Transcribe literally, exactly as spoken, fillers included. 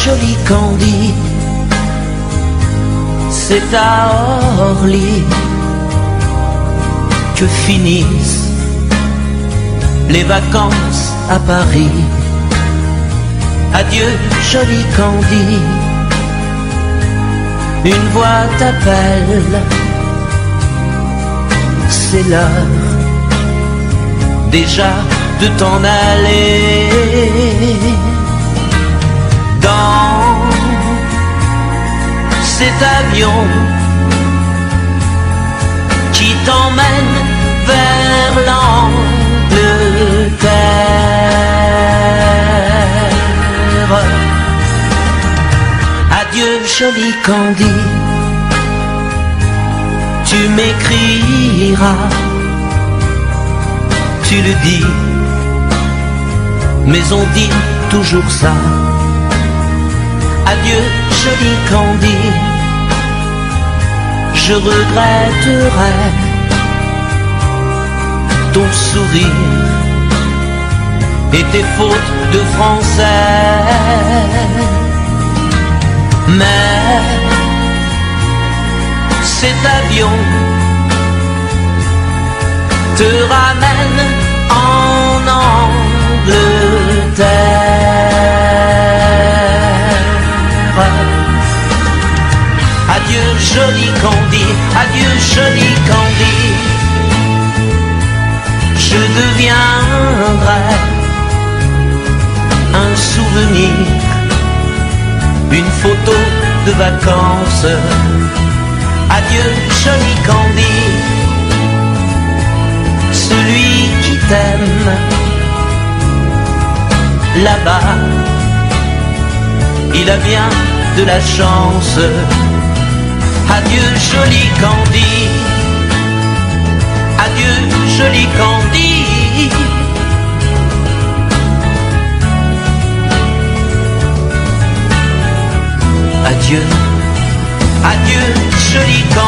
joli Candy, c'est à Orly que finissent les vacances à Paris. Adieu joli Candy, une voix t'appelle, c'est l'heure déjà de t'en aller. Dans cet avion qui t'emmène vers l'Angleterre. Adieu joli Candy, tu m'écriras, tu le dis, mais on dit toujours ça. Adieu joli Candy, je regretterai ton sourire et tes fautes de français. Mais cet avion te ramène en Angleterre. Adieu joli Candy, adieu joli Candy, je deviendrai un souvenir, une photo de vacances. Adieu joli Candy, celui qui t'aime là-bas, il a bien de la chance. Adieu joli Candy, adieu joli Candy. Adieu, adieu joli Candy.